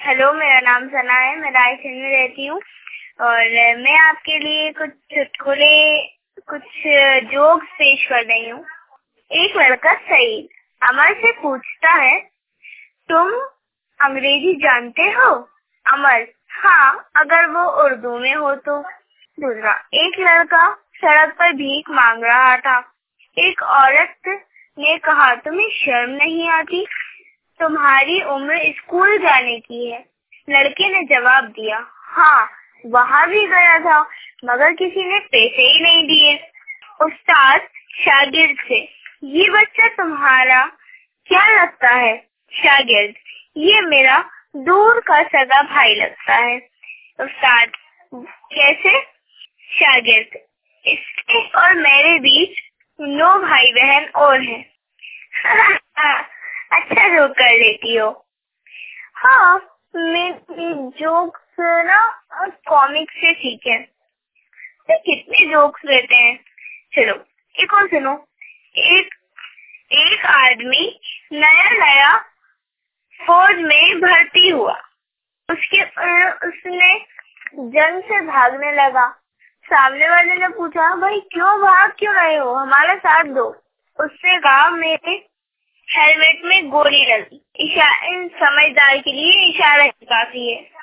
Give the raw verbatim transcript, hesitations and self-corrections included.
Hello, मेरा नाम सना है। मैं रायसेन में रहती हूँ और मैं आपके लिए कुछ चुटकुले कुछ जोक्स पेश कर रही हूँ। एक लड़का सईद अमर से पूछता है, तुम अंग्रेजी जानते हो? अमर, हाँ, अगर वो उर्दू में हो तो। दूसरा, एक लड़का सड़क पर भीख मांग रहा था। एक औरत ने कहा, तुम्हें शर्म नहीं आती? तुम्हारी उम्र स्कूल जाने की है। लड़के ने जवाब दिया, हाँ, वहाँ भी गया था मगर किसी ने पैसे ही नहीं दिए। उस्ताद शागिर्द से, ये बच्चा तुम्हारा क्या लगता है? शागिर्द, ये मेरा दूर का सगा भाई लगता है। उस्ताद, कैसे? शागिर्द, इसके और मेरे बीच नौ भाई बहन और हैं। अच्छा जोक कर लेती हो। हाँ, मैं जोक्स ना कॉमिक से सीखे। तो कितने जोक्स रहते हैं। चलो एक और सुनो। एक एक आदमी नया नया फौज में भर्ती हुआ। उसके उसने जंग से भागने लगा। सामने वाले ने पूछा, भाई क्यों भाग क्यों रहे हो, हमारा साथ दो। उसने कहा, मेरे हेलमेट में गोली लगी। इशारा समझदार के लिए इशारा काफी है।